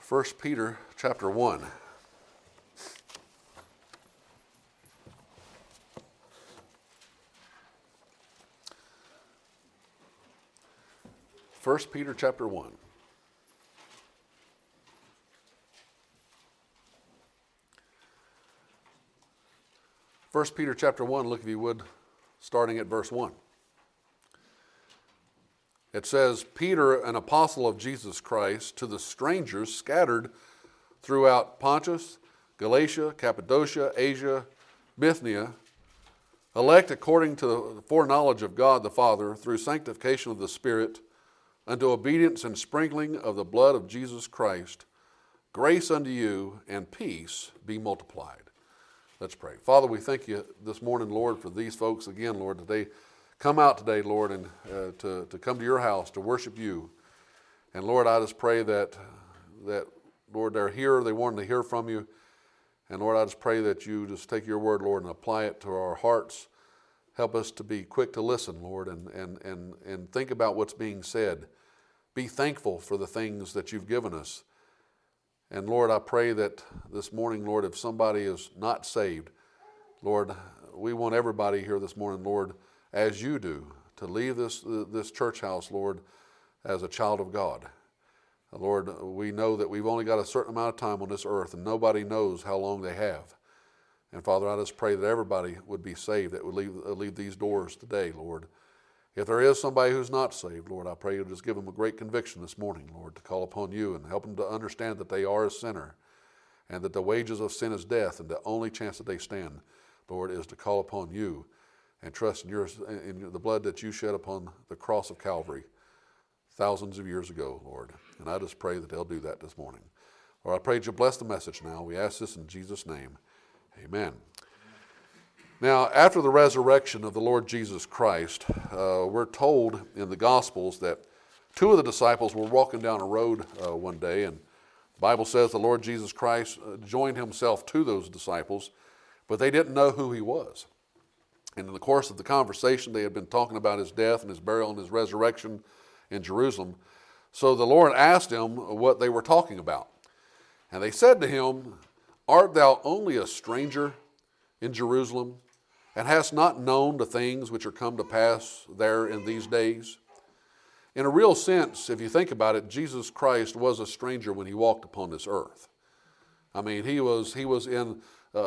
1 Peter chapter 1. First Peter chapter 1. First Peter chapter 1, look if you would, starting at verse 1. It says, Peter, an apostle of Jesus Christ, to the strangers scattered throughout Pontus, Galatia, Cappadocia, Asia, Bithynia, elect according to the foreknowledge of God the Father, through sanctification of the Spirit, unto obedience and sprinkling of the blood of Jesus Christ, grace unto you and peace be multiplied. Let's pray. Father, we thank you this morning, Lord, for these folks again, Lord, that they come out today, Lord, and to come to your house to worship you. And Lord, I just pray that Lord, they're here, they want to hear from you. And Lord, I just pray that you just take your word, Lord, and apply it to our hearts. Help us to be quick to listen, Lord, and think about what's being said. Be thankful for the things that you've given us. And Lord, I pray that this morning, Lord, if somebody is not saved, Lord, we want everybody here this morning, Lord, as you do, to leave this church house, Lord, as a child of God. Lord, we know that we've only got a certain amount of time on this earth, and nobody knows how long they have. And Father, I just pray that everybody would be saved, that would leave these doors today, Lord. If there is somebody who's not saved, Lord, I pray you'll just give them a great conviction this morning, Lord, to call upon you and help them to understand that they are a sinner and that the wages of sin is death, and the only chance that they stand, Lord, is to call upon you and trust in the blood that you shed upon the cross of Calvary thousands of years ago, Lord. And I just pray that they'll do that this morning. Lord, I pray that you bless the message now. We ask this in Jesus' name. Amen. Now, after the resurrection of the Lord Jesus Christ, we're told in the Gospels that two of the disciples were walking down a road one day, and the Bible says the Lord Jesus Christ joined himself to those disciples, but they didn't know who he was. And in the course of the conversation, they had been talking about his death and his burial and his resurrection in Jerusalem. So the Lord asked him what they were talking about. And they said to him, Art thou only a stranger in Jerusalem, and hast not known the things which are come to pass there in these days? In a real sense, if you think about it, Jesus Christ was a stranger when he walked upon this earth. I mean, he was in...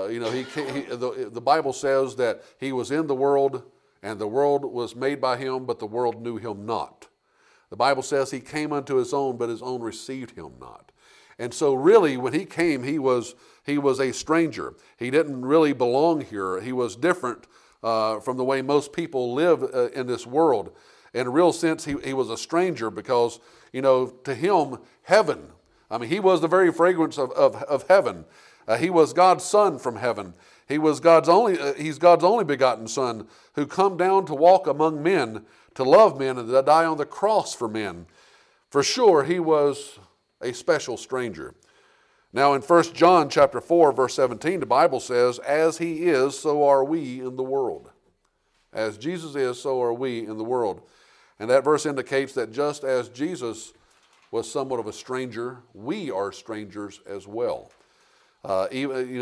the Bible says that he was in the world, and the world was made by him, but the world knew him not. The Bible says he came unto his own, but his own received him not. And so really, when he came, he was a stranger. He didn't really belong here. He was different from the way most people live in this world. In a real sense, he was a stranger because, to him, heaven, he was the very fragrance of heaven. He was God's son from heaven. He's God's only begotten son who come down to walk among men, to love men, and to die on the cross for men. For sure, he was a special stranger. Now in 1 John chapter 4, verse 17, the Bible says, As he is, so are we in the world. As Jesus is, so are we in the world. And that verse indicates that just as Jesus was somewhat of a stranger, we are strangers as well. God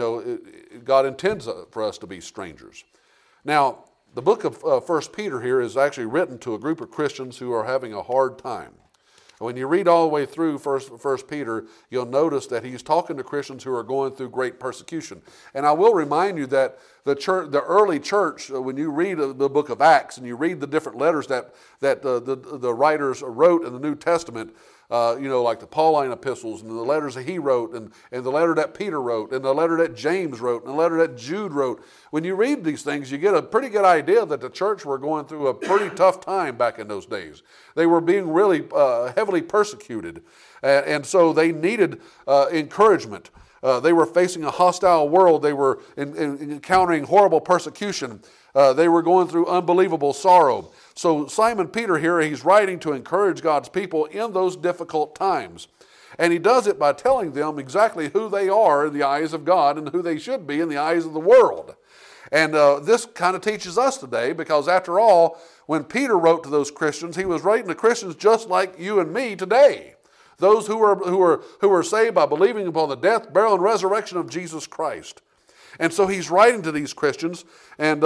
intends for us to be strangers. Now, the book of 1 Peter here is actually written to a group of Christians who are having a hard time. When you read all the way through 1 Peter, you'll notice that he's talking to Christians who are going through great persecution. And I will remind you that the early church, when you read the book of Acts and you read the different letters that the writers wrote in the New Testament, like the Pauline epistles and the letters that he wrote and the letter that Peter wrote and the letter that James wrote and the letter that Jude wrote. When you read these things, you get a pretty good idea that the church were going through a pretty tough time back in those days. They were being really heavily persecuted, and so they needed encouragement. They were facing a hostile world. They were encountering horrible persecution. They were going through unbelievable sorrow. So Simon Peter here, he's writing to encourage God's people in those difficult times. And he does it by telling them exactly who they are in the eyes of God and who they should be in the eyes of the world. And this kind of teaches us today, because after all, when Peter wrote to those Christians, he was writing to Christians just like you and me today. those who are saved by believing upon the death, burial, and resurrection of Jesus Christ. And so he's writing to these Christians, and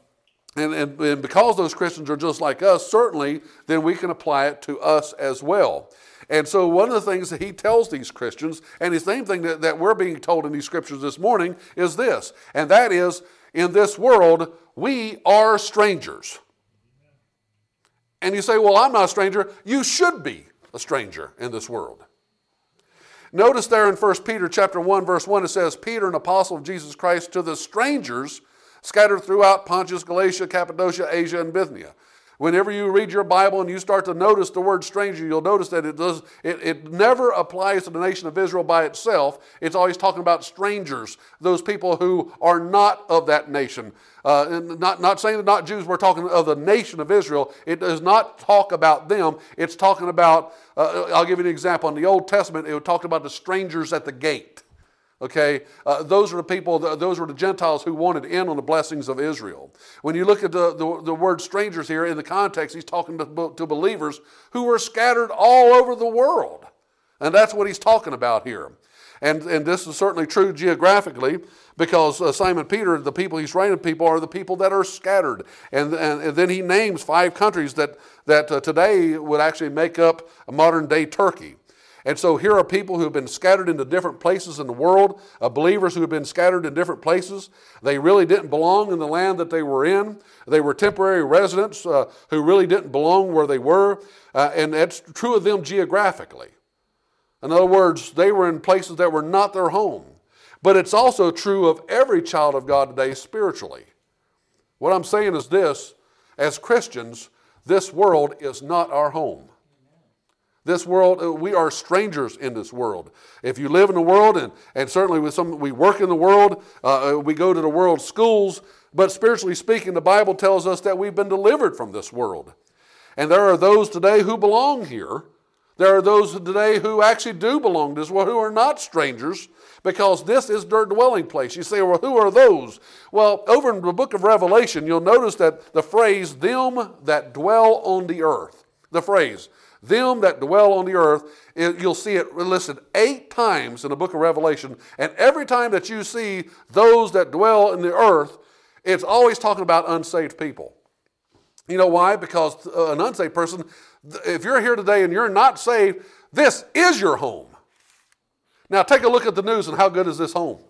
because those Christians are just like us, certainly then we can apply it to us as well. And so one of the things that he tells these Christians, and the same thing that we're being told in these scriptures this morning, is this, and that is, in this world, we are strangers. And you say, well, I'm not a stranger. You should be a stranger in this world. Notice there in 1 Peter chapter 1, verse 1, it says, Peter, an apostle of Jesus Christ, to the strangers scattered throughout Pontus, Galatia, Cappadocia, Asia, and Bithynia. Whenever you read your Bible and you start to notice the word stranger, you'll notice that it never applies to the nation of Israel by itself. It's always talking about strangers, those people who are not of that nation. And not saying that not Jews, we're talking of the nation of Israel. It does not talk about them. It's talking about, I'll give you an example. In the Old Testament, it talked about the strangers at the gate. Okay, those are the people, those were the Gentiles who wanted in on the blessings of Israel. When you look at the word strangers here, in the context, he's talking to believers who were scattered all over the world. And that's what he's talking about here. And this is certainly true geographically, because Simon Peter, the people he's writing to people are the people that are scattered. And then he names 5 countries that today would actually make up a modern day Turkey. And so here are people who have been scattered into different places in the world, believers who have been scattered in different places. They really didn't belong in the land that they were in. They were temporary residents who really didn't belong where they were. And that's true of them geographically. In other words, they were in places that were not their home. But it's also true of every child of God today spiritually. What I'm saying is this, as Christians, this world is not our home. This world, we are strangers in this world. If you live in the world, and certainly we work in the world, we go to the world schools, but spiritually speaking, the Bible tells us that we've been delivered from this world. And there are those today who belong here. There are those today who actually do belong to this world, who are not strangers, because this is their dwelling place. You say, well, who are those? Well, over in the book of Revelation, you'll notice that the phrase, them that dwell on the earth, the phrase, them that dwell on the earth, you'll see it listed 8 times in the book of Revelation. And every time that you see those that dwell in the earth, it's always talking about unsaved people. You know why? Because an unsaved person, if you're here today and you're not saved, this is your home. Now take a look at the news and how good is this home?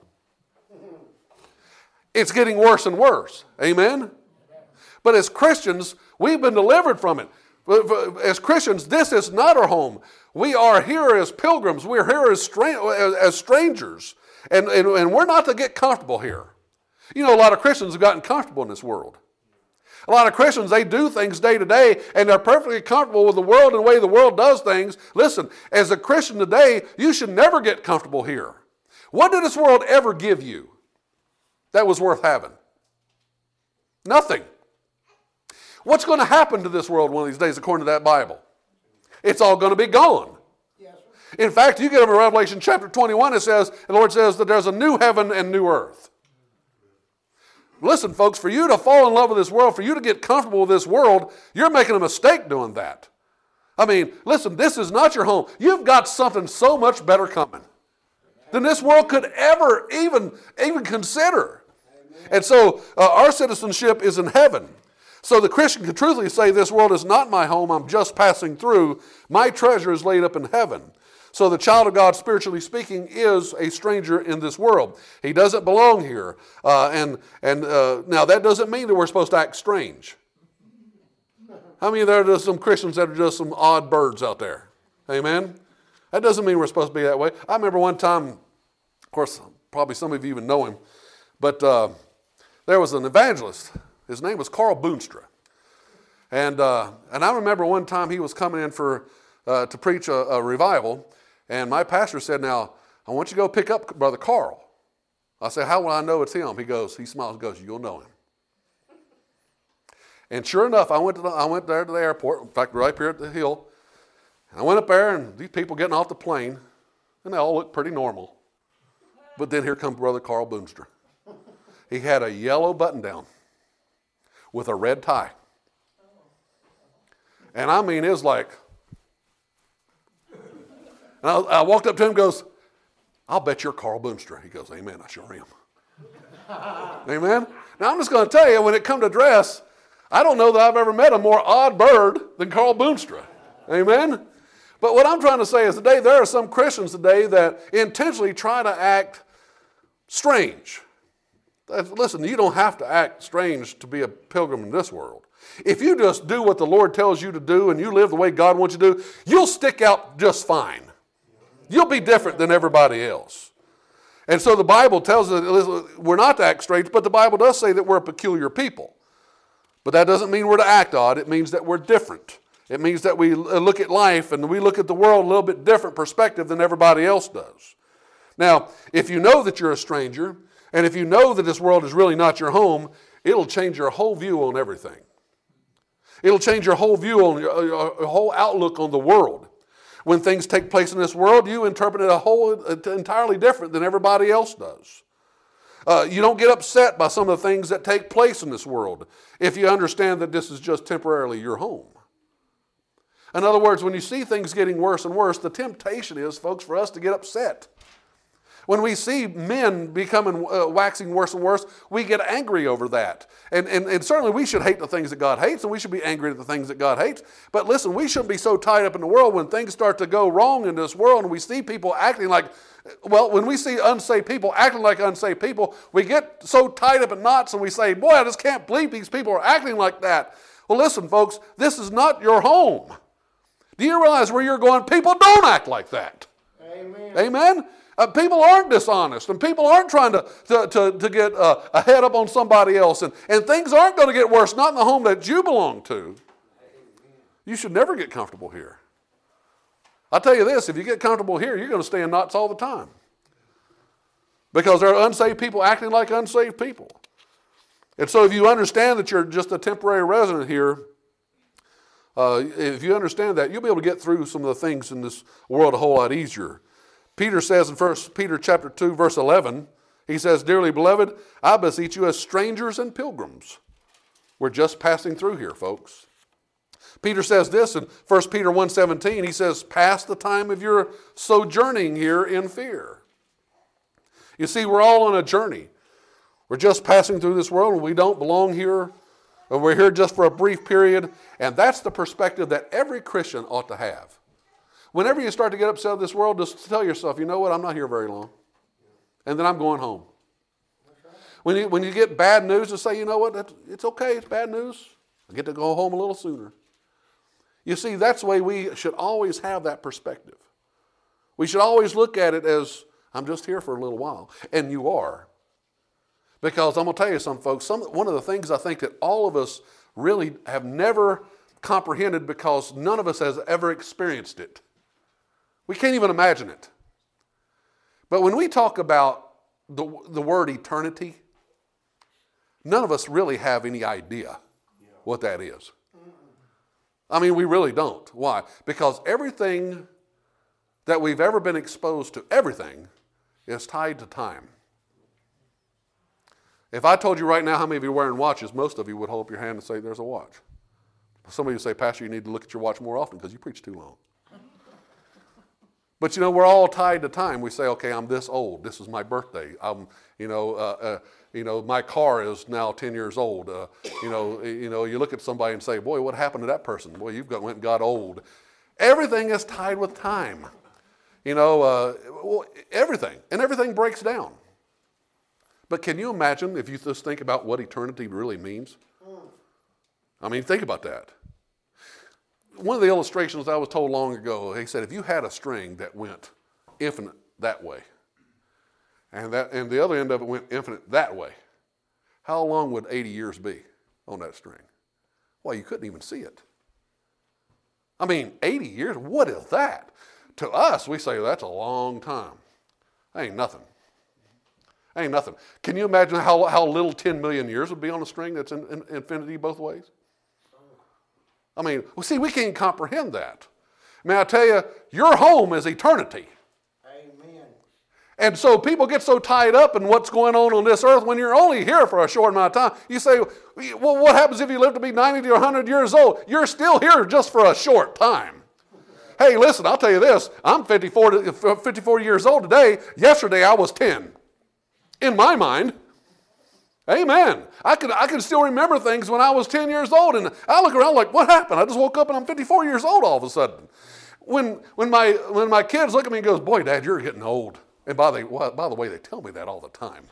It's getting worse and worse. Amen? But as Christians, we've been delivered from it. As Christians, this is not our home. We are here as pilgrims. We're here as strangers. And we're not to get comfortable here. You know, a lot of Christians have gotten comfortable in this world. A lot of Christians, they do things day to day, and they're perfectly comfortable with the world and the way the world does things. Listen, as a Christian today, you should never get comfortable here. What did this world ever give you that was worth having? Nothing. What's going to happen to this world one of these days according to that Bible? It's all going to be gone. Yes. In fact, you get over Revelation chapter 21, it says, the Lord says that there's a new heaven and new earth. Listen, folks, for you to fall in love with this world, for you to get comfortable with this world, you're making a mistake doing that. I mean, listen, this is not your home. You've got something so much better coming than this world could ever even consider. And so our citizenship is in heaven. So the Christian can truthfully say, this world is not my home, I'm just passing through. My treasure is laid up in heaven. So the child of God, spiritually speaking, is a stranger in this world. He doesn't belong here. Now that doesn't mean that we're supposed to act strange. How many of there are just some Christians that are just some odd birds out there? Amen? That doesn't mean we're supposed to be that way. I remember one time, of course, probably some of you even know him, but there was an evangelist. His name was Carl Boonstra. And I remember one time he was coming in to preach a revival, and my pastor said, now, I want you to go pick up Brother Carl. I said, how will I know it's him? He smiles and goes, you'll know him. And sure enough, I went there to the airport, in fact, right here at the hill. I went up there, and these people getting off the plane, and they all looked pretty normal. But then here comes Brother Carl Boonstra. He had a yellow button down with a red tie. And I mean, it was like, And I walked up to him and goes, I'll bet you're Carl Boomstra. He goes, amen, I sure am. Amen? Now I'm just going to tell you, when it comes to dress, I don't know that I've ever met a more odd bird than Carl Boomstra. Amen? But what I'm trying to say is today there are some Christians today that intentionally try to act strange. Listen, you don't have to act strange to be a pilgrim in this world. If you just do what the Lord tells you to do and you live the way God wants you to do, you'll stick out just fine. You'll be different than everybody else. And so the Bible tells us we're not to act strange, but the Bible does say that we're a peculiar people. But that doesn't mean we're to act odd. It means that we're different. It means that we look at life and we look at the world a little bit different perspective than everybody else does. Now, if you know that you're a stranger, and if you know that this world is really not your home, it'll change your whole view on everything. It'll change your whole view on your whole outlook on the world. When things take place in this world, you interpret it entirely different than everybody else does. You don't get upset by some of the things that take place in this world if you understand that this is just temporarily your home. In other words, when you see things getting worse and worse, the temptation is, folks, for us to get upset. When we see men waxing worse and worse, we get angry over that. And certainly we should hate the things that God hates, and we should be angry at the things that God hates. But listen, we shouldn't be so tied up in the world when things start to go wrong in this world and we see people acting like, when we see unsaved people acting like unsaved people, we get so tied up in knots and we say, boy, I just can't believe these people are acting like that. Well, listen, folks, this is not your home. Do you realize where you're going? People don't act like that. Amen. Amen? People aren't dishonest, and people aren't trying to get a head up on somebody else, and things aren't going to get worse, not in the home that you belong to. You should never get comfortable here. I'll tell you this, if you get comfortable here, you're going to stay in knots all the time. Because there are unsaved people acting like unsaved people. And so if you understand that you're just a temporary resident here, if you understand that, you'll be able to get through some of the things in this world a whole lot easier. Peter says in 1 Peter chapter 2, verse 11, he says, dearly beloved, I beseech you as strangers and pilgrims. We're just passing through here, folks. Peter says this in 1 Peter 1:17, he says, pass the time of your sojourning here in fear. You see, we're all on a journey. We're just passing through this world and we don't belong here. We're here just for a brief period. And that's the perspective that every Christian ought to have. Whenever you start to get upset with this world, just tell yourself, you know what, I'm not here very long. And then I'm going home. When you get bad news, just say, you know what, it's okay, it's bad news. I get to go home a little sooner. You see, that's the way we should always have that perspective. We should always look at it as, I'm just here for a little while. And you are. Because I'm going to tell you something, folks, one of the things I think that all of us really have never comprehended because none of us has ever experienced it. We can't even imagine it. But when we talk about the word eternity, none of us really have any idea what that is. I mean, we really don't. Why? Because everything that we've ever been exposed to, everything, is tied to time. If I told you right now how many of you are wearing watches, most of you would hold up your hand and say, there's a watch. Some of you say, Pastor, you need to look at your watch more often because you preach too long. But, we're all tied to time. We say, okay, I'm this old. This is my birthday. My car is now 10 years old. You look at somebody and say, boy, what happened to that person? Boy, went and got old. Everything is tied with time. Everything. And everything breaks down. But can you imagine if you just think about what eternity really means? I mean, think about that. One of the illustrations I was told long ago, he said, if you had a string that went infinite that way, and the other end of it went infinite that way, how long would 80 years be on that string? Well, you couldn't even see it. I mean, 80 years, what is that? To us, we say, that's a long time. That ain't nothing. Ain't nothing. Can you imagine how little 10 million years would be on a string that's in infinity both ways? I mean, we can't comprehend that. May I tell you, your home is eternity. Amen. And so people get so tied up in what's going on this earth when you're only here for a short amount of time. You say, well, what happens if you live to be 90 or 100 years old? You're still here just for a short time. Hey, listen, I'll tell you this. I'm 54 years old today. Yesterday I was 10. In my mind. Amen. I can still remember things when I was 10 years old, and I look around like, what happened? I just woke up and I'm 54 years old all of a sudden. When my kids look at me and goes, boy, Dad, you're getting old. And by the way, they tell me that all the time.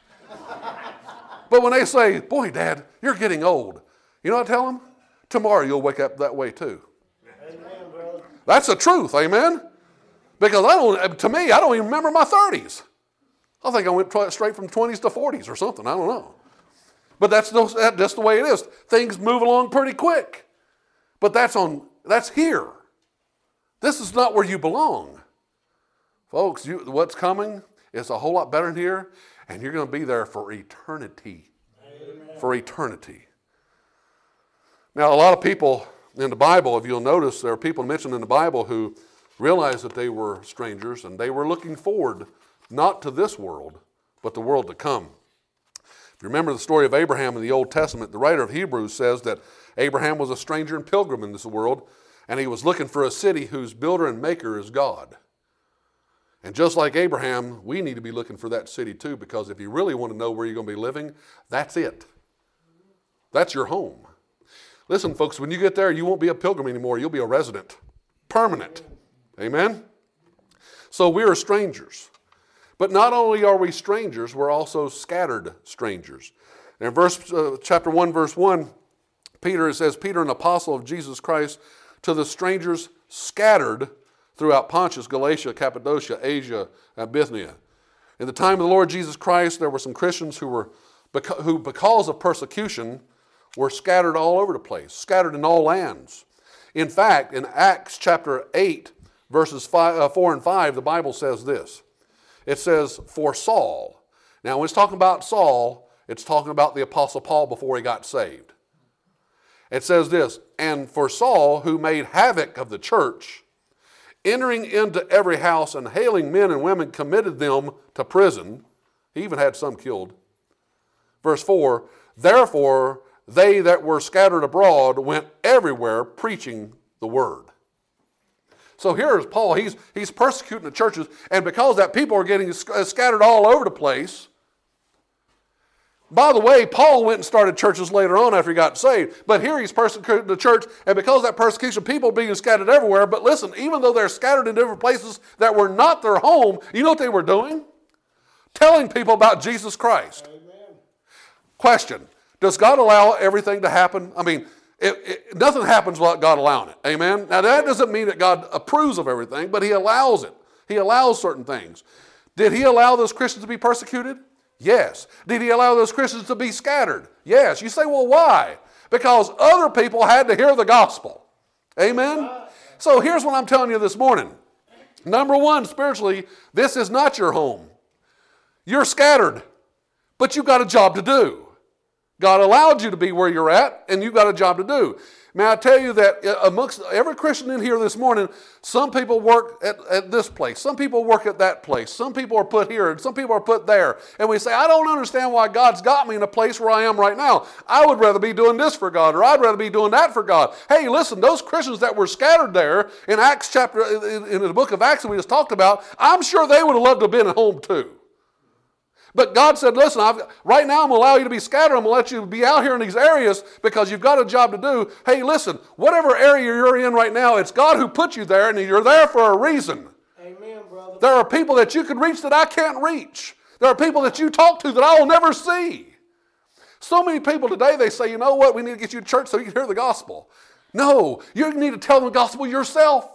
But when they say, boy, Dad, you're getting old, you know what I tell them? Tomorrow you'll wake up that way too. Amen, brother. That's the truth, amen? Because to me, I don't even remember my 30s. I think I went straight from 20s to 40s or something. I don't know. But that's just the way it is. Things move along pretty quick. But that's here. This is not where you belong. Folks, what's coming is a whole lot better than here, and you're going to be there for eternity. Amen. For eternity. Now, a lot of people in the Bible, if you'll notice, there are people mentioned in the Bible who realized that they were strangers, and they were looking forward not to this world, but the world to come. If you remember the story of Abraham in the Old Testament, the writer of Hebrews says that Abraham was a stranger and pilgrim in this world, and he was looking for a city whose builder and maker is God. And just like Abraham, we need to be looking for that city too, because if you really want to know where you're going to be living, that's it. That's your home. Listen, folks, when you get there, you won't be a pilgrim anymore. You'll be a resident. Permanent. Amen? So we are strangers. But not only are we strangers, we're also scattered strangers. In chapter 1, verse 1, it says, Peter, an apostle of Jesus Christ, to the strangers scattered throughout Pontus, Galatia, Cappadocia, Asia, and Bithynia. In the time of the Lord Jesus Christ, there were some Christians who because of persecution, were scattered all over the place, scattered in all lands. In fact, in Acts chapter 8, verses 4 and 5, the Bible says this. It says, for Saul. Now, when it's talking about Saul, it's talking about the Apostle Paul before he got saved. It says this, and for Saul, who made havoc of the church, entering into every house and hailing men and women, committed them to prison. He even had some killed. Verse 4, therefore they that were scattered abroad went everywhere preaching the word. So here's Paul, he's persecuting the churches, and because that people are getting scattered all over the place. By the way, Paul went and started churches later on after he got saved, but here he's persecuting the church, and because of that persecution, people are being scattered everywhere. But listen, even though they're scattered in different places that were not their home, you know what they were doing? Telling people about Jesus Christ. Amen. Question, does God allow everything to happen? I mean, nothing happens without God allowing it. Amen? Now, that doesn't mean that God approves of everything, but he allows it. He allows certain things. Did he allow those Christians to be persecuted? Yes. Did he allow those Christians to be scattered? Yes. You say, well, why? Because other people had to hear the gospel. Amen? So here's what I'm telling you this morning. Number one, spiritually, this is not your home. You're scattered, but you've got a job to do. God allowed you to be where you're at, and you've got a job to do. May I tell you that amongst every Christian in here this morning, some people work at this place. Some people work at that place. Some people are put here, and some people are put there. And we say, I don't understand why God's got me in a place where I am right now. I would rather be doing this for God, or I'd rather be doing that for God. Hey, listen, those Christians that were scattered there in Acts chapter, in the book of Acts that we just talked about, I'm sure they would have loved to have been at home too. But God said, listen, right now I'm going to allow you to be scattered. I'm going to let you be out here in these areas because you've got a job to do. Hey, listen, whatever area you're in right now, it's God who put you there, and you're there for a reason. Amen, brother. There are people that you can reach that I can't reach. There are people that you talk to that I will never see. So many people today, they say, you know what, we need to get you to church so you can hear the gospel. No, you need to tell them the gospel yourself.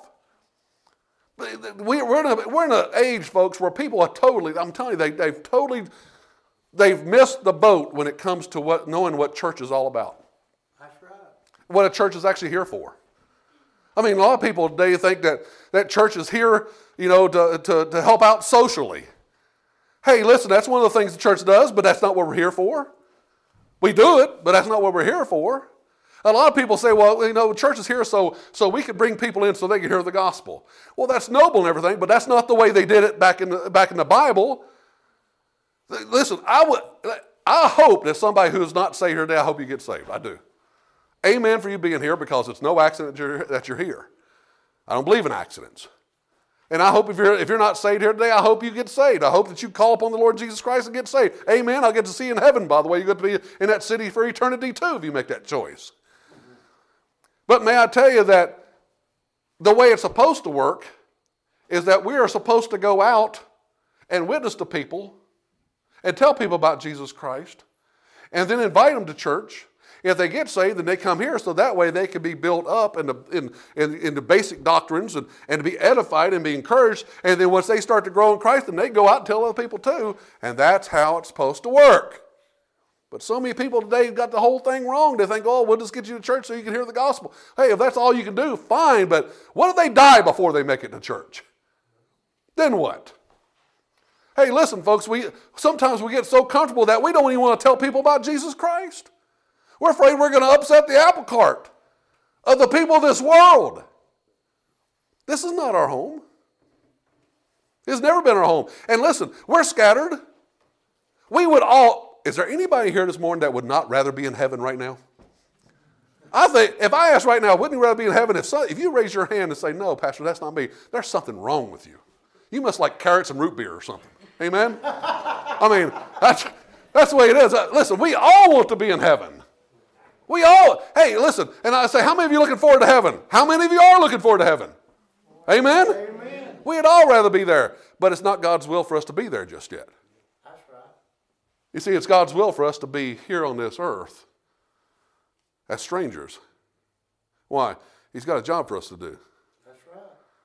We're in an age, folks, where people are totally, I'm telling you, they've missed the boat when it comes to knowing what church is all about. That's right. What a church is actually here for. I mean, a lot of people today think that church is here, you know, to help out socially. Hey, listen, that's one of the things the church does, but that's not what we're here for. We do it, but that's not what we're here for. A lot of people say, well, you know, church is here so we could bring people in so they can hear the gospel. Well, that's noble and everything, but that's not the way they did it back in the Bible. Listen, I hope that somebody who is not saved here today, I hope you get saved. I do. Amen for you being here, because it's no accident that you're here. I don't believe in accidents. And I hope if you're not saved here today, I hope you get saved. I hope that you call upon the Lord Jesus Christ and get saved. Amen. I'll get to see you in heaven, by the way. You get to be in that city for eternity too if you make that choice. But may I tell you that the way it's supposed to work is that we are supposed to go out and witness to people and tell people about Jesus Christ and then invite them to church. If they get saved, then they come here so that way they can be built up in the basic doctrines and to be edified and be encouraged. And then once they start to grow in Christ, then they go out and tell other people too. And that's how it's supposed to work. But so many people today got the whole thing wrong. They think, oh, we'll just get you to church so you can hear the gospel. Hey, if that's all you can do, fine. But what if they die before they make it to church? Then what? Hey, listen, folks, sometimes we get so comfortable that we don't even want to tell people about Jesus Christ. We're afraid we're going to upset the apple cart of the people of this world. This is not our home. It's never been our home. And listen, we're scattered. Is there anybody here this morning that would not rather be in heaven right now? I think, if I ask right now, wouldn't you rather be in heaven? If you raise your hand and say, no, Pastor, that's not me, there's something wrong with you. You must like carrots and root beer or something. Amen? I mean, that's the way it is. Listen, we all want to be in heaven. Hey, listen, and I say, how many of you are looking forward to heaven? How many of you are looking forward to heaven? Amen? Amen. We'd all rather be there, but it's not God's will for us to be there just yet. That's right. You see, it's God's will for us to be here on this earth as strangers. Why? He's got a job for us to do. That's right.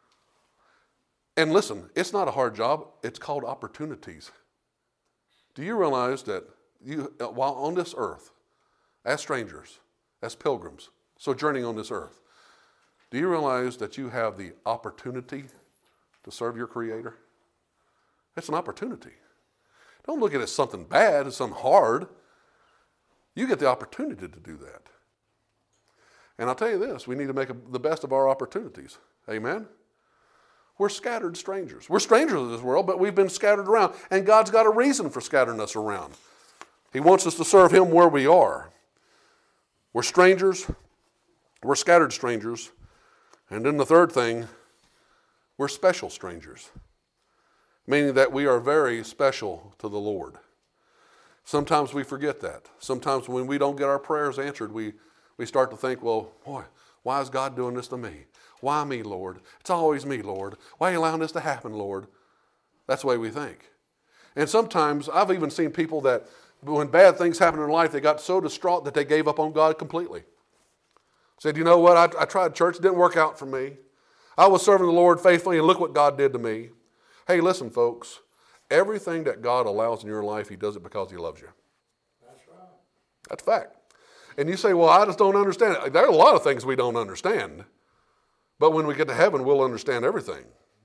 And listen, it's not a hard job. It's called opportunities. Do you realize that while on this earth, as strangers, as pilgrims, sojourning on this earth, do you realize that you have the opportunity to serve your Creator? It's an opportunity. Don't look at it as something bad, as something hard. You get the opportunity to do that. And I'll tell you this, we need to make the best of our opportunities. Amen? We're scattered strangers. We're strangers in this world, but we've been scattered around. And God's got a reason for scattering us around. He wants us to serve Him where we are. We're strangers. We're scattered strangers. And then the third thing, we're special strangers. Meaning that we are very special to the Lord. Sometimes we forget that. Sometimes when we don't get our prayers answered, we start to think, well, boy, why is God doing this to me? Why me, Lord? It's always me, Lord. Why are you allowing this to happen, Lord? That's the way we think. And sometimes I've even seen people that when bad things happen in their life, they got so distraught that they gave up on God completely. Said, you know what, I tried church, it didn't work out for me. I was serving the Lord faithfully, and look what God did to me. Hey, listen, folks, everything that God allows in your life, He does it because He loves you. That's right. That's fact. And you say, well, I just don't understand it. There are a lot of things we don't understand. But when we get to heaven, we'll understand everything.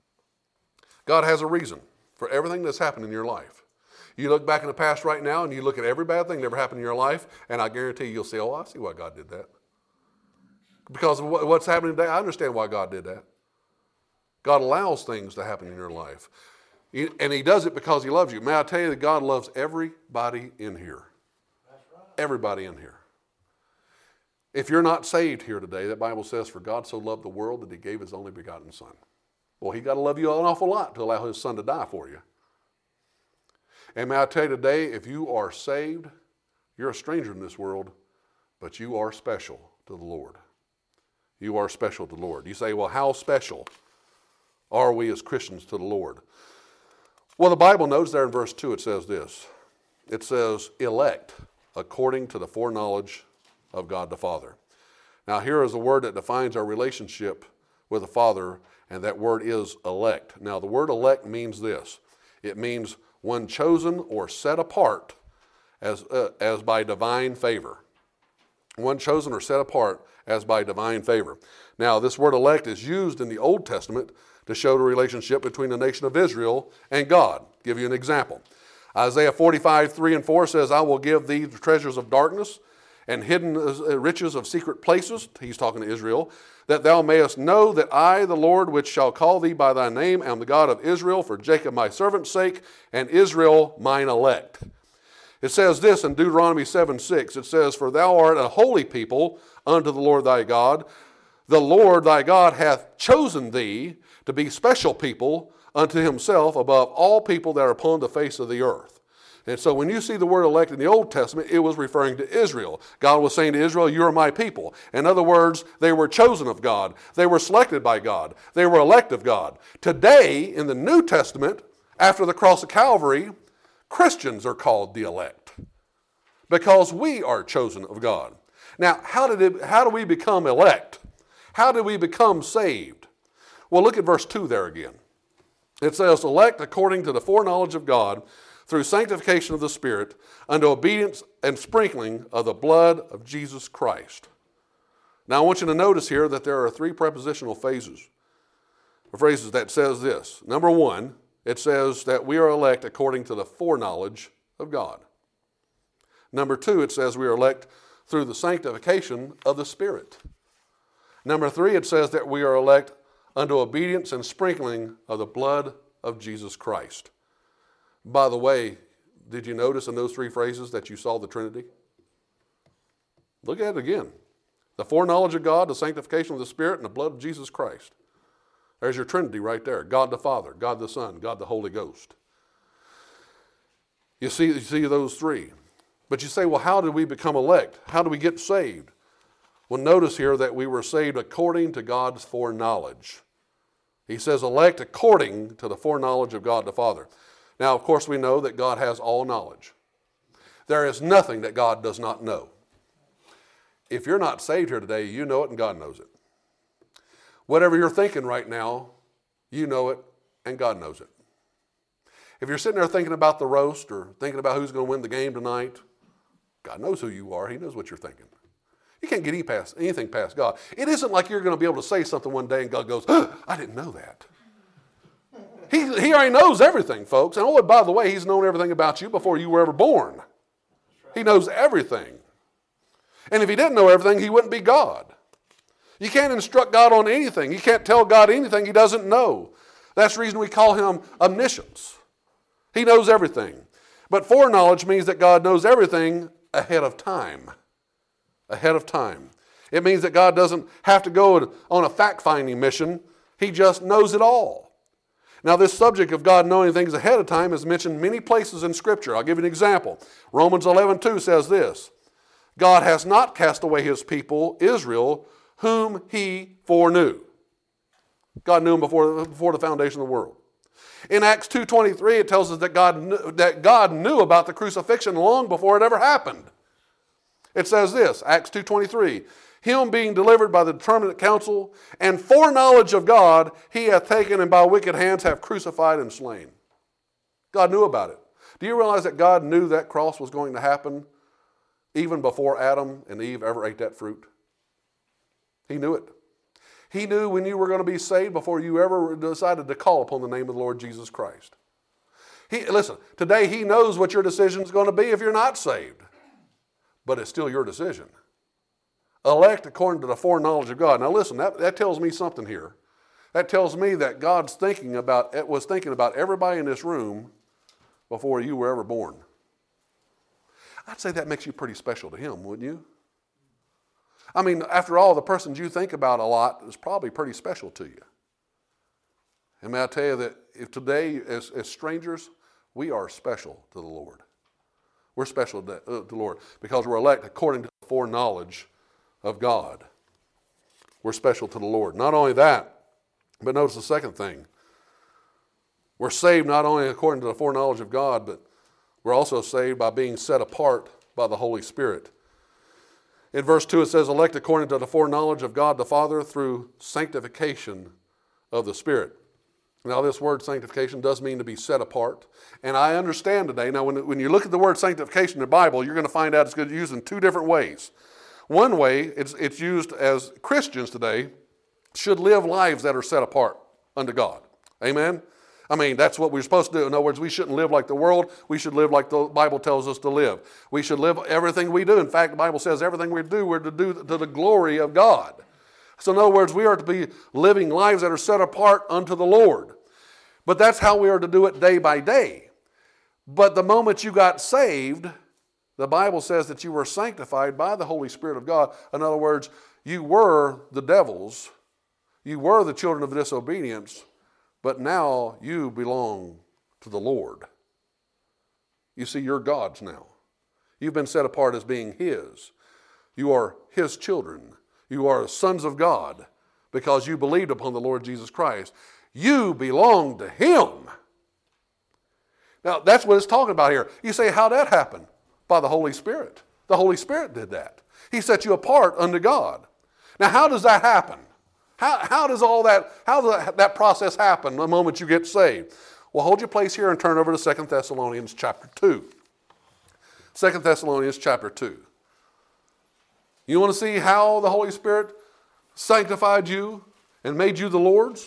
God has a reason for everything that's happened in your life. You look back in the past right now and you look at every bad thing that ever happened in your life, and I guarantee you'll say, oh, I see why God did that. Because of what's happening today, I understand why God did that. God allows things to happen in your life. And He does it because He loves you. May I tell you that God loves everybody in here. That's right. Everybody in here. If you're not saved here today, that Bible says, for God so loved the world that He gave His only begotten Son. Well, He got to love you an awful lot to allow His Son to die for you. And may I tell you today, if you are saved, you're a stranger in this world, but you are special to the Lord. You are special to the Lord. You say, well, how special are we as Christians to the Lord? Well, the Bible knows there in verse 2, it says this. It says, elect according to the foreknowledge of God the Father. Now, here is a word that defines our relationship with the Father, and that word is elect. Now, the word elect means this. It means one chosen or set apart as by divine favor. One chosen or set apart as by divine favor. Now, this word elect is used in the Old Testament to show the relationship between the nation of Israel and God. I'll give you an example. Isaiah 45:3-4 says, I will give thee the treasures of darkness and hidden riches of secret places. He's talking to Israel. That thou mayest know that I, the Lord, which shall call thee by thy name, am the God of Israel, for Jacob my servant's sake, and Israel mine elect. It says this in Deuteronomy 7:6. It says, for thou art a holy people unto the Lord thy God. the Lord thy God hath chosen thee to be special people unto himself above all people that are upon the face of the earth. And so when you see the word elect in the Old Testament, it was referring to Israel. God was saying to Israel, you are my people. In other words, they were chosen of God. They were selected by God. They were elect of God. Today, in the New Testament, after the cross of Calvary, Christians are called the elect because we are chosen of God. Now, how do we become elect? How do we become saved? Well, look at verse 2 there again. It says, elect according to the foreknowledge of God, through sanctification of the Spirit, unto obedience and sprinkling of the blood of Jesus Christ. Now I want you to notice here that there are three prepositional phrases that says this. Number one, it says that we are elect according to the foreknowledge of God. Number two, it says we are elect through the sanctification of the Spirit. Number three, it says that we are elect unto obedience and sprinkling of the blood of Jesus Christ. By the way, did you notice in those three phrases that you saw the Trinity? Look at it again. The foreknowledge of God, the sanctification of the Spirit, and the blood of Jesus Christ. There's your Trinity right there. God the Father, God the Son, God the Holy Ghost. You see those three. But you say, well, how did we become elect? How do we get saved? Well, notice here that we were saved according to God's foreknowledge. He says elect according to the foreknowledge of God the Father. Now, of course, we know that God has all knowledge. There is nothing that God does not know. If you're not saved here today, you know it and God knows it. Whatever you're thinking right now, you know it and God knows it. If you're sitting there thinking about the roast or thinking about who's going to win the game tonight, God knows who you are. He knows what you're thinking. You can't get anything past God. It isn't like you're going to be able to say something one day and God goes, I didn't know that. He already knows everything, folks. And by the way, he's known everything about you before you were ever born. He knows everything. And if he didn't know everything, he wouldn't be God. You can't instruct God on anything. You can't tell God anything he doesn't know. That's the reason we call him omniscience. He knows everything. But foreknowledge means that God knows everything ahead of time. Ahead of time. It means that God doesn't have to go on a fact-finding mission. He just knows it all. Now, this subject of God knowing things ahead of time is mentioned many places in Scripture. I'll give you an example. Romans 11:2 says this, God has not cast away his people, Israel, whom he foreknew. God knew him before the foundation of the world. In Acts 2:23, it tells us that God knew about the crucifixion long before it ever happened. It says this, Acts 2:23, him being delivered by the determinate counsel and foreknowledge of God, he hath taken and by wicked hands have crucified and slain. God knew about it. Do you realize that God knew that cross was going to happen even before Adam and Eve ever ate that fruit? He knew it. He knew when you were going to be saved before you ever decided to call upon the name of the Lord Jesus Christ. Listen, today he knows what your decision is going to be if you're not saved. But it's still your decision. Elect according to the foreknowledge of God. Now listen, that tells me something here. That tells me that God was thinking about everybody in this room before you were ever born. I'd say that makes you pretty special to him, wouldn't you? I mean, after all, the persons you think about a lot is probably pretty special to you. And may I tell you that if today, as strangers, we are special to the Lord. We're special to the Lord because we're elect according to the foreknowledge of God. We're special to the Lord. Not only that, but notice the second thing. We're saved not only according to the foreknowledge of God, but we're also saved by being set apart by the Holy Spirit. In verse 2 it says, elect according to the foreknowledge of God the Father through sanctification of the Spirit. Now this word sanctification does mean to be set apart. And I understand today, now when you look at the word sanctification in the Bible, you're going to find out it's used in two different ways. One way, it's used as Christians today should live lives that are set apart unto God. Amen? I mean, that's what we're supposed to do. In other words, we shouldn't live like the world. We should live like the Bible tells us to live. We should live everything we do. In fact, the Bible says everything we're to do to the glory of God. So in other words, we are to be living lives that are set apart unto the Lord. But that's how we are to do it day by day. But the moment you got saved, the Bible says that you were sanctified by the Holy Spirit of God. In other words, You were the devils. You were the children of disobedience, but now you belong to the Lord. You see, you're God's now. You've been set apart as being His. You are His children. You are sons of God because you believed upon the Lord Jesus Christ. You belong to Him. Now, that's what it's talking about here. You say, how'd that happen? By the Holy Spirit. The Holy Spirit did that. He set you apart unto God. Now, how does that happen? How does that process happen the moment you get saved? Well, hold your place here and turn over to 2 Thessalonians chapter 2. 2 Thessalonians chapter 2. You want to see how the Holy Spirit sanctified you and made you the Lord's?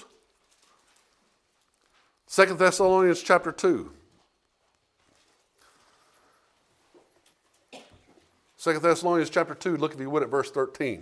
2 Thessalonians chapter 2. 2 Thessalonians chapter 2, look if you would at verse 13.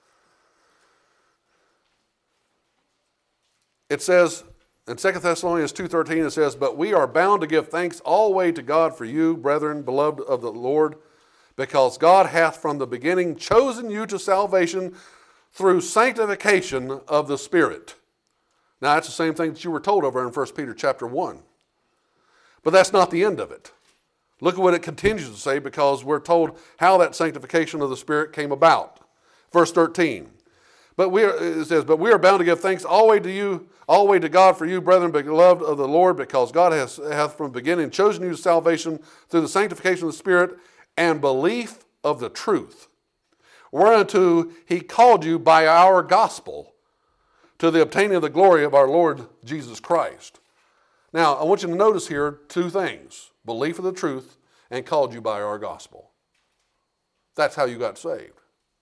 It says, in 2 Thessalonians 2:13, it says, "But we are bound to give thanks always to God for you, brethren, beloved of the Lord, because God hath from the beginning chosen you to salvation through sanctification of the Spirit." Now, that's the same thing that you were told over in 1 Peter chapter 1. But that's not the end of it. Look at what it continues to say, because we're told how that sanctification of the Spirit came about. Verse 13. It says, "But we are bound to give thanks always to God for you, brethren, beloved of the Lord, because God hath from the beginning chosen you to salvation through the sanctification of the Spirit and belief of the truth, whereunto He called you by our gospel, to the obtaining of the glory of our Lord Jesus Christ." Now, I want you to notice here two things: belief of the truth and called you by our gospel. That's how you got saved.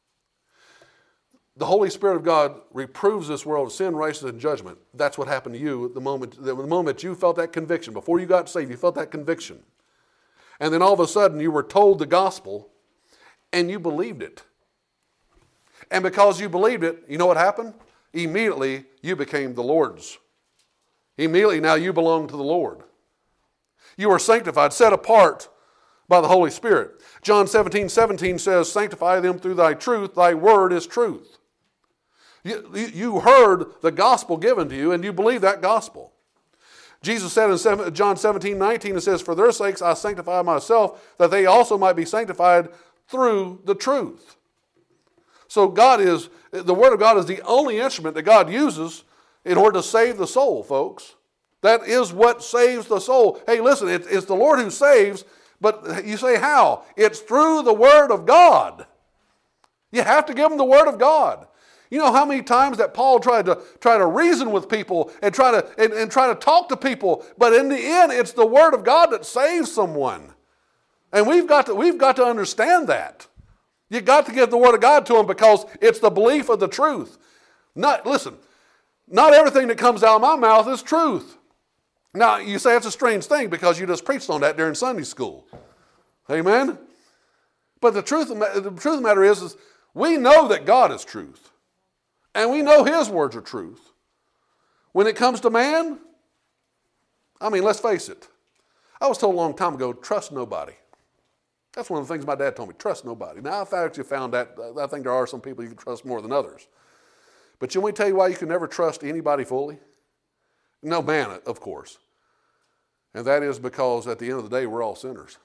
The Holy Spirit of God reproves this world of sin, righteousness, and judgment. That's what happened to you the moment you felt that conviction. Before you got saved, you felt that conviction. And then all of a sudden, you were told the gospel, and you believed it. And because you believed it, you know what happened? Immediately, you became the Lord's. Immediately, now you belong to the Lord. You are sanctified, set apart by the Holy Spirit. John 17:17 says, "Sanctify them through thy truth, thy word is truth." You heard the gospel given to you, and you believe that gospel. Jesus said in John 17:19, it says, "For their sakes I sanctify myself, that they also might be sanctified through the truth." So the Word of God is the only instrument that God uses in order to save the soul, folks. That is what saves the soul. Hey, listen, it's the Lord who saves, but you say how? It's through the Word of God. You have to give them the Word of God. You know how many times that Paul tried to reason with people and try to talk to people, but in the end, it's the Word of God that saves someone. And we've got to understand that. You've got to give the Word of God to them, because it's the belief of the truth. Not everything that comes out of my mouth is truth. Now, you say it's a strange thing because you just preached on that during Sunday school. Amen? But the truth of the matter is we know that God is truth. And we know His words are truth. When it comes to man, let's face it. I was told a long time ago, trust nobody. That's one of the things my dad told me, trust nobody. Now, I've actually found that I think there are some people you can trust more than others. But you want me to tell you why you can never trust anybody fully? No, man, of course. And that is because at the end of the day, we're all sinners.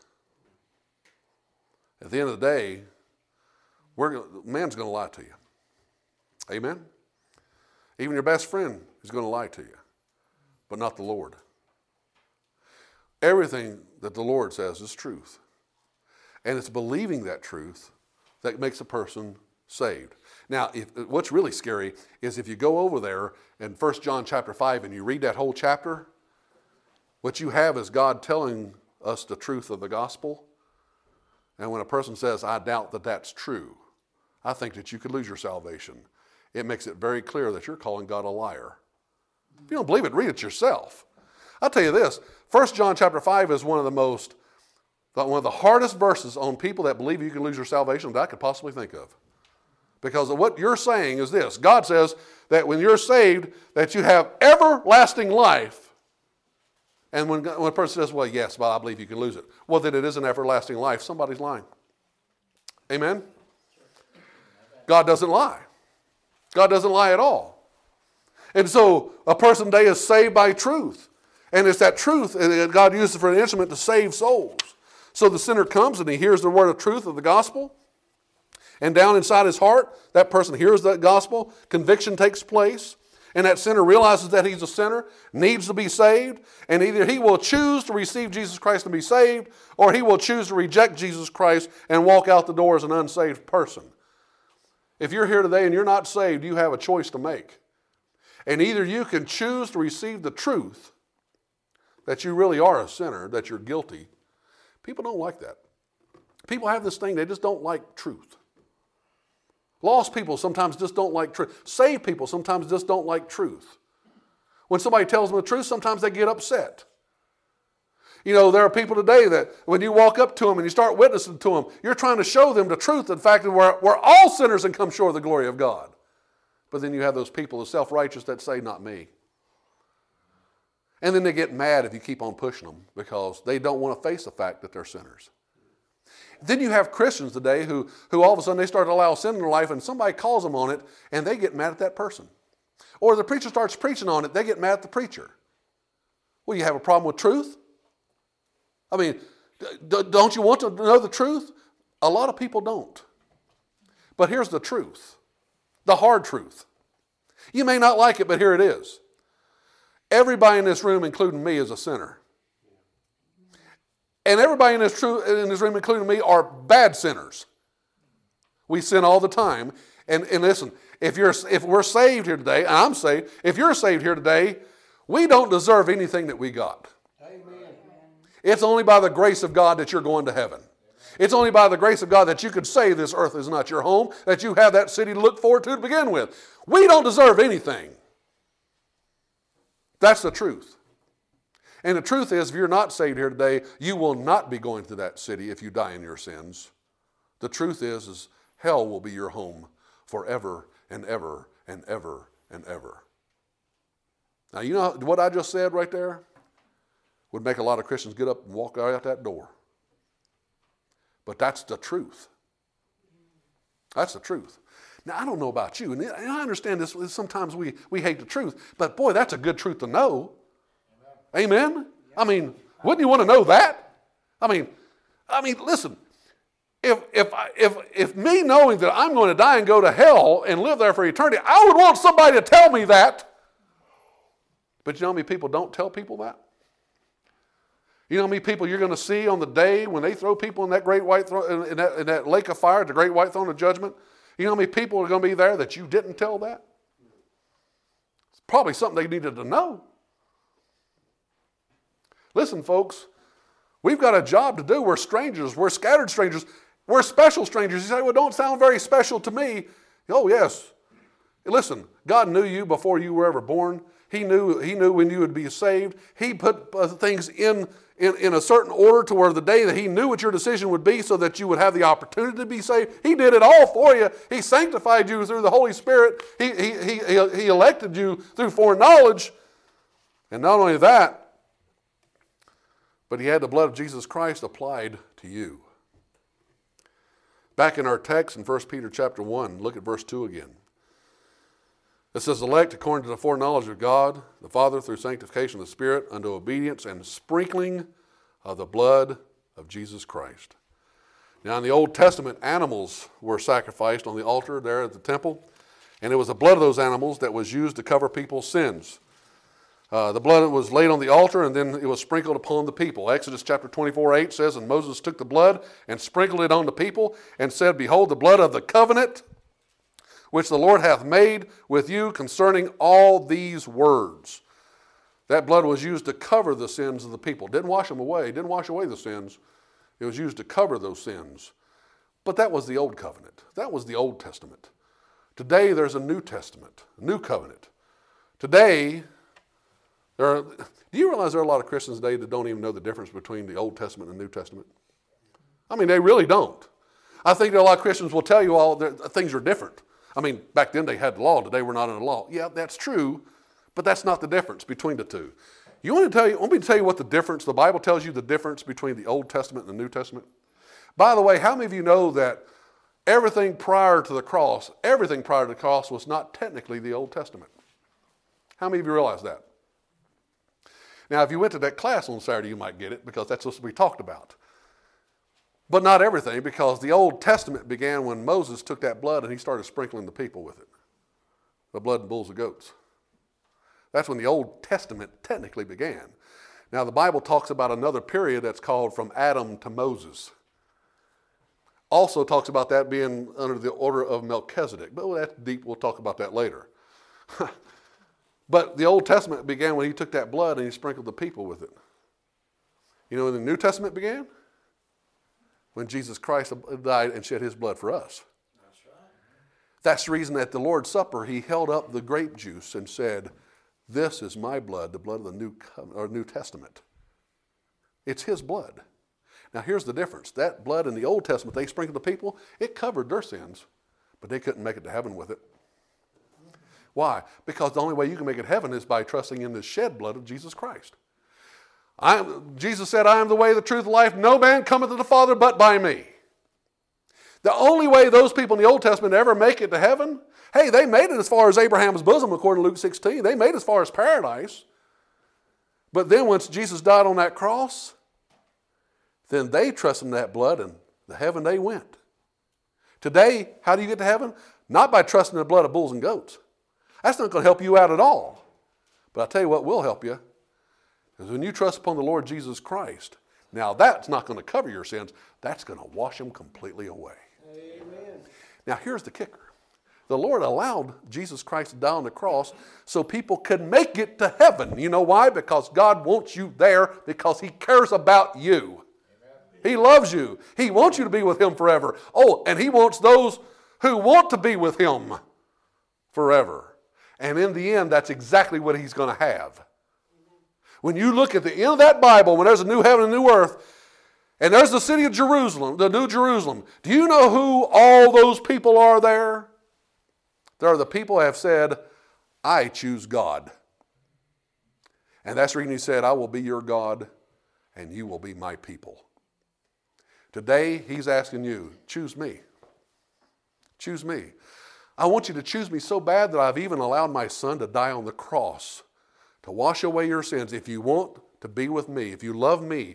At the end of the day, man's going to lie to you. Amen? Even your best friend is going to lie to you, but not the Lord. Everything that the Lord says is truth. And it's believing that truth that makes a person saved. Now, what's really scary is if you go over there in 1 John chapter 5 and you read that whole chapter, what you have is God telling us the truth of the gospel. And when a person says, "I doubt that that's true, I think that you could lose your salvation," it makes it very clear that you're calling God a liar. If you don't believe it, read it yourself. I'll tell you this, 1 John chapter 5 is one of the hardest verses on people that believe you can lose your salvation that I could possibly think of. Because of what you're saying is this: God says that when you're saved, that you have everlasting life. And when a person says, "Well, yes, but I believe you can lose it," well, then it isn't everlasting life. Somebody's lying. Amen? God doesn't lie. God doesn't lie at all. And so a person today is saved by truth. And it's that truth that God uses for an instrument to save souls. So the sinner comes and he hears the word of truth of the gospel. And down inside his heart, that person hears that gospel. Conviction takes place. And that sinner realizes that he's a sinner, needs to be saved. And either he will choose to receive Jesus Christ and be saved, or he will choose to reject Jesus Christ and walk out the door as an unsaved person. If you're here today and you're not saved, you have a choice to make. And either you can choose to receive the truth that you really are a sinner, that you're guilty. People don't like that. People have this thing, they just don't like truth. Lost people sometimes just don't like truth. Saved people sometimes just don't like truth. When somebody tells them the truth, sometimes they get upset. You know, there are people today that when you walk up to them and you start witnessing to them, you're trying to show them the truth, the fact that we're all sinners and come short of the glory of God. But then you have those people, the self-righteous, that say, not me. And then they get mad if you keep on pushing them because they don't want to face the fact that they're sinners. Then you have Christians today who all of a sudden they start to allow sin in their life and somebody calls them on it and they get mad at that person. Or the preacher starts preaching on it, they get mad at the preacher. Well, you have a problem with truth? I mean, don't you want to know the truth? A lot of people don't. But here's the truth, the hard truth. You may not like it, but here it is. Everybody in this room, including me, is a sinner. And everybody in this room, including me, are bad sinners. We sin all the time. And listen, if we're saved here today, and I'm saved, if you're saved here today, we don't deserve anything that we got. Amen. It's only by the grace of God that you're going to heaven. It's only by the grace of God that you could say this earth is not your home, that you have that city to look forward to begin with. We don't deserve anything. That's the truth. And the truth is, if you're not saved here today, you will not be going to that city if you die in your sins. The truth is hell will be your home forever and ever and ever and ever. Now, you know what I just said right there would make a lot of Christians get up and walk out that door. But that's the truth. That's the truth. Now, I don't know about you, and I understand this. Sometimes we hate the truth, but boy, that's a good truth to know. Amen? I mean, wouldn't you want to know that? I mean, listen, if me knowing that I'm going to die and go to hell and live there for eternity, I would want somebody to tell me that. But you know how many people don't tell people that? You know how many people you're going to see on the day when they throw people in that great white throne, in that lake of fire, the great white throne of judgment? You know how many people are going to be there that you didn't tell that? It's probably something they needed to know. Listen, folks, we've got a job to do. We're strangers. We're scattered strangers. We're special strangers. You say, well, don't sound very special to me. Oh, yes. Listen, God knew you before you were ever born. He knew when you would be saved. He put things in a certain order to where the day that he knew what your decision would be so that you would have the opportunity to be saved. He did it all for you. He sanctified you through the Holy Spirit. He elected you through foreknowledge. And not only that, but he had the blood of Jesus Christ applied to you. Back in our text in 1 Peter chapter 1, look at verse 2 again. It says, elect according to the foreknowledge of God, the Father, through sanctification of the Spirit, unto obedience and sprinkling of the blood of Jesus Christ. Now in the Old Testament, animals were sacrificed on the altar there at the temple, and it was the blood of those animals that was used to cover people's sins. The blood was laid on the altar, and then it was sprinkled upon the people. Exodus chapter 24:8 says, and Moses took the blood and sprinkled it on the people, and said, behold, the blood of the covenant, which the Lord hath made with you concerning all these words. That blood was used to cover the sins of the people. Didn't wash them away. Didn't wash away the sins. It was used to cover those sins. But that was the old covenant. That was the Old Testament. Today there's a New Testament, a new covenant. Today, do you realize there are a lot of Christians today that don't even know the difference between the Old Testament and the New Testament? I mean, they really don't. I think that a lot of Christians will tell you all that things are different. I mean, back then they had the law. Today we're not under the law. Yeah, that's true, but that's not the difference between the two. Want me to tell you what the difference, the Bible tells you the difference between the Old Testament and the New Testament? By the way, how many of you know that everything prior to the cross was not technically the Old Testament. How many of you realize that? Now, if you went to that class on Saturday, you might get it because that's what we talked about. But not everything, because the Old Testament began when Moses took that blood and he started sprinkling the people with it. The blood and bulls and goats. That's when the Old Testament technically began. Now, the Bible talks about another period that's called from Adam to Moses. Also talks about that being under the order of Melchizedek. But that's deep. We'll talk about that later. But the Old Testament began when he took that blood and he sprinkled the people with it. You know when the New Testament began? When Jesus Christ died and shed his blood for us. That's right. That's the reason at the Lord's Supper he held up the grape juice and said, "This is my blood, the blood of the New Testament." It's his blood. Now here's the difference. That blood in the Old Testament they sprinkled the people, it covered their sins, but they couldn't make it to heaven with it. Why? Because the only way you can make it to heaven is by trusting in the shed blood of Jesus Christ. Jesus said, "I am the way, the truth, the life. No man cometh to the Father but by me." The only way those people in the Old Testament ever make it to heaven, hey, they made it as far as Abraham's bosom, according to Luke 16. They made it as far as paradise. But then once Jesus died on that cross, then they trusted in that blood and to heaven they went. Today, how do you get to heaven? Not by trusting in the blood of bulls and goats. That's not going to help you out at all. But I'll tell you what will help you is when you trust upon the Lord Jesus Christ. Now that's not going to cover your sins. That's going to wash them completely away. Amen. Now here's the kicker. The Lord allowed Jesus Christ to die on the cross so people could make it to heaven. You know why? Because God wants you there because he cares about you. Amen. He loves you. He wants you to be with him forever. Oh, and he wants those who want to be with him forever. And in the end, that's exactly what he's going to have. When you look at the end of that Bible, when there's a new heaven and new earth, and there's the city of Jerusalem, the New Jerusalem, do you know who all those people are there? There are the people who have said, "I choose God." And that's the reason he said, "I will be your God, and you will be my people." Today, he's asking you, choose me. Choose me. I want you to choose me so bad that I've even allowed my son to die on the cross to wash away your sins. If you want to be with me, if you love me,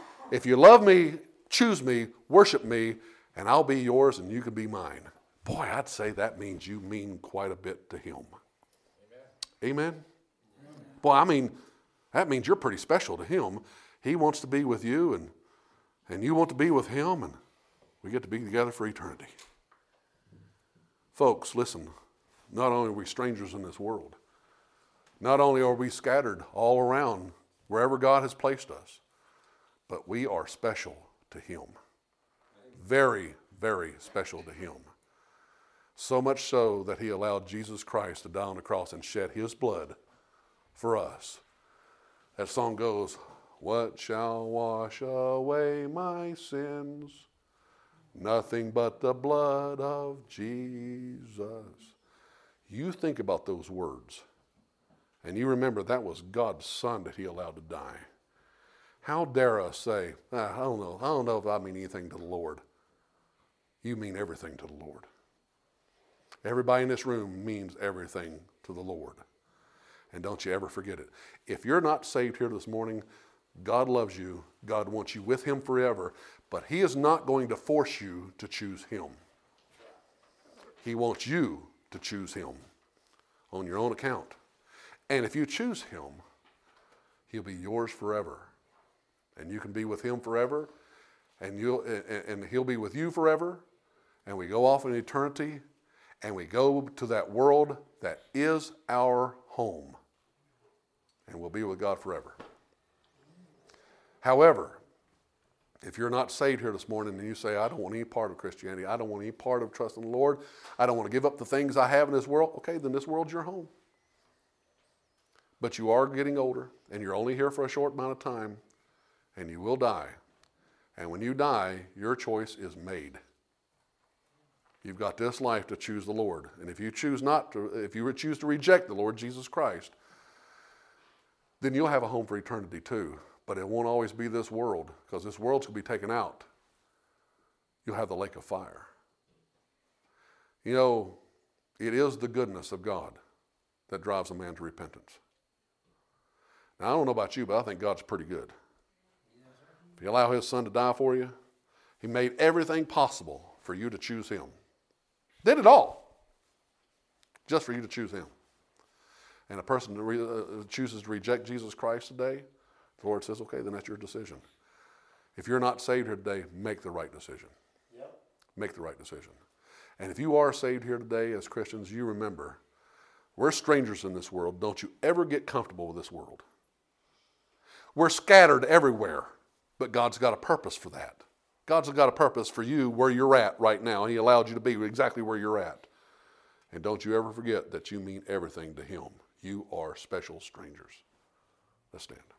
choose me, worship me, and I'll be yours and you can be mine. Boy, I'd say that means you mean quite a bit to him. Amen? Amen? Boy, that means you're pretty special to him. He wants to be with you and you want to be with him, and we get to be together for eternity. Folks, listen, not only are we strangers in this world, not only are we scattered all around wherever God has placed us, but we are special to him. Very, very special to him. So much so that he allowed Jesus Christ to die on the cross and shed his blood for us. That song goes, "What shall wash away my sins? Nothing but the blood of Jesus." You think about those words, and you remember that was God's son that he allowed to die. How dare us say, I don't know if I mean anything to the Lord. You mean everything to the Lord. Everybody in this room means everything to the Lord. And don't you ever forget it. If you're not saved here this morning, God loves you. God wants you with him forever. But he is not going to force you to choose him. He wants you to choose him on your own account. And if you choose him, he'll be yours forever. And you can be with him forever. And he'll be with you forever. And we go off in eternity. And we go to that world that is our home. And we'll be with God forever. However, if you're not saved here this morning and you say, "I don't want any part of Christianity. I don't want any part of trusting the Lord. I don't want to give up the things I have in this world." Okay, then this world's your home. But you are getting older, and you're only here for a short amount of time, and you will die. And when you die, your choice is made. You've got this life to choose the Lord. And if you choose to reject the Lord Jesus Christ, then you'll have a home for eternity too. But it won't always be this world, because this world's going to be taken out. You'll have the lake of fire. You know, it is the goodness of God that drives a man to repentance. Now, I don't know about you, but I think God's pretty good. If He allowed His Son to die for you, He made everything possible for you to choose Him. Did it all, just for you to choose Him. And a person that chooses to reject Jesus Christ today, the Lord says, okay, then that's your decision. If you're not saved here today, make the right decision. Yep. Make the right decision. And if you are saved here today as Christians, you remember, we're strangers in this world. Don't you ever get comfortable with this world. We're scattered everywhere, but God's got a purpose for that. God's got a purpose for you where you're at right now, and He allowed you to be exactly where you're at. And don't you ever forget that you mean everything to Him. You are special strangers. Let's stand.